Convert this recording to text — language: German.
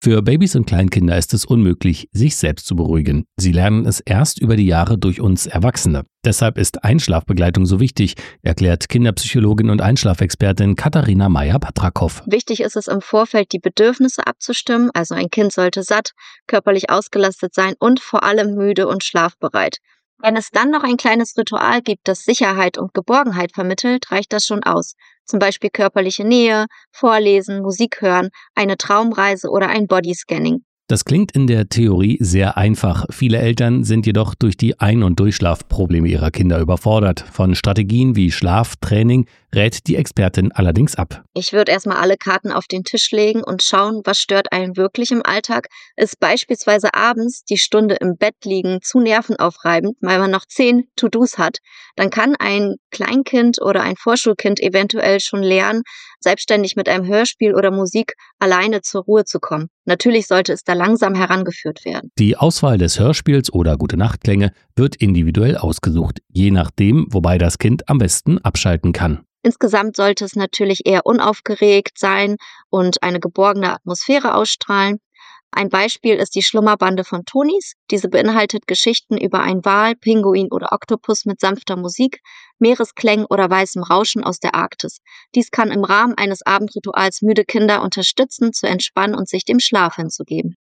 Für Babys und Kleinkinder ist es unmöglich, sich selbst zu beruhigen. Sie lernen es erst über die Jahre durch uns Erwachsene. Deshalb ist Einschlafbegleitung so wichtig, erklärt Kinderpsychologin und Einschlafexpertin Katharina Meyer-Patrakow. Wichtig ist es im Vorfeld, die Bedürfnisse abzustimmen. Also ein Kind sollte satt, körperlich ausgelastet sein und vor allem müde und schlafbereit. Wenn es dann noch ein kleines Ritual gibt, das Sicherheit und Geborgenheit vermittelt, reicht das schon aus. Zum Beispiel körperliche Nähe, Vorlesen, Musik hören, eine Traumreise oder ein Bodyscanning. Das klingt in der Theorie sehr einfach. Viele Eltern sind jedoch durch die Ein- und Durchschlafprobleme ihrer Kinder überfordert. Von Strategien wie Schlaftraining rät die Expertin allerdings ab. Ich würde erstmal alle Karten auf den Tisch legen und schauen, was stört einen wirklich im Alltag. Ist beispielsweise abends die Stunde im Bett liegen zu nervenaufreibend, weil man noch 10 To-Dos hat, dann kann ein Kleinkind oder ein Vorschulkind eventuell schon lernen, selbstständig mit einem Hörspiel oder Musik alleine zur Ruhe zu kommen. Natürlich sollte es da langsam herangeführt werden. Die Auswahl des Hörspiels oder Gute-Nacht-Klänge wird individuell ausgesucht, je nachdem, wobei das Kind am besten abschalten kann. Insgesamt sollte es natürlich eher unaufgeregt sein und eine geborgene Atmosphäre ausstrahlen. Ein Beispiel ist die Schlummerbande von Tonis. Diese beinhaltet Geschichten über einen Wal, Pinguin oder Oktopus mit sanfter Musik, Meeresklängen oder weißem Rauschen aus der Arktis. Dies kann im Rahmen eines Abendrituals müde Kinder unterstützen, zu entspannen und sich dem Schlaf hinzugeben.